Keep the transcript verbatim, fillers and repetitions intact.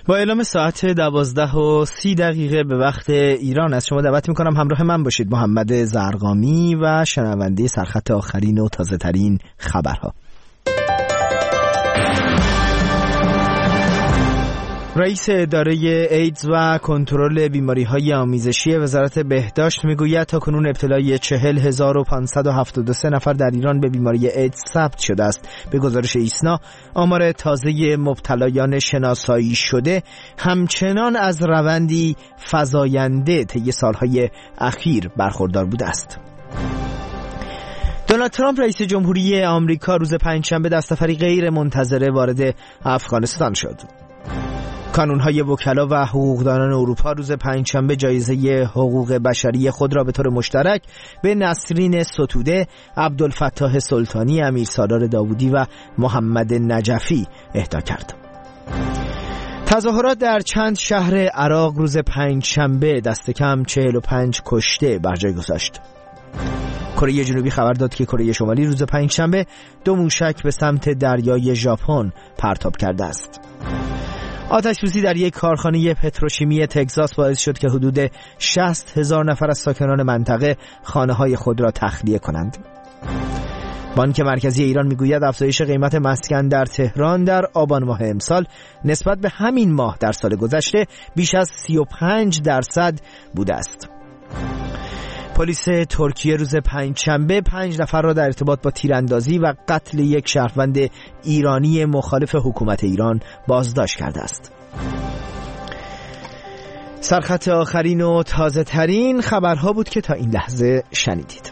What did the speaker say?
با اعلام ساعت دوازده و سی دقیقه به وقت ایران از شما دعوت میکنم همراه من باشید. محمد زرقامی و شنونده سرخط آخرین و تازه ترین خبرها. رئیس اداره ایدز و کنترل بیماری‌های آمیزشی وزارت بهداشت میگوید تاکنون ابتلای چهل هزار و پانصد و هفتاد و سه نفر در ایران به بیماری ایدز ثبت شده است. به گزارش ایسنا، آمار تازه مبتلایان شناسایی شده همچنان از روندی فزاینده طی سالهای اخیر برخوردار بوده است. دونالد ترامپ رئیس جمهوری آمریکا روز پنجشنبه دستافری غیر منتظره وارد افغانستان شد. کانون‌های وکلا و حقوقدانان اروپا روز پنجشنبه جایزه حقوق بشری خود را به طور مشترک به نسرین ستوده، عبدالفتاح سلطانی، امیرسالار داوودی و محمد نجفی اهدا کرد. تظاهرات در چند شهر عراق روز پنجشنبه دست کم چهل و پنج کشته بر جای گذاشت. کره جنوبی خبر داد که کره شمالی روز پنجشنبه دو موشک به سمت دریای ژاپن پرتاب کرده است. آتش‌سوزی در یک کارخانه پتروشیمی تگزاس باعث شد که حدود شصت هزار نفر از ساکنان منطقه خانه‌های خود را تخلیه کنند. بانک مرکزی ایران میگوید افزایش قیمت مسکن در تهران در آبان ماه امسال نسبت به همین ماه در سال گذشته بیش از سی و پنج درصد بوده است. پلیس ترکیه روز پنجشنبه پنج نفر را در ارتباط با تیراندازی و قتل یک شهروند ایرانی مخالف حکومت ایران بازداشت کرده است. سرخط آخرین و تازه ترین خبرها بود که تا این لحظه شنیدید.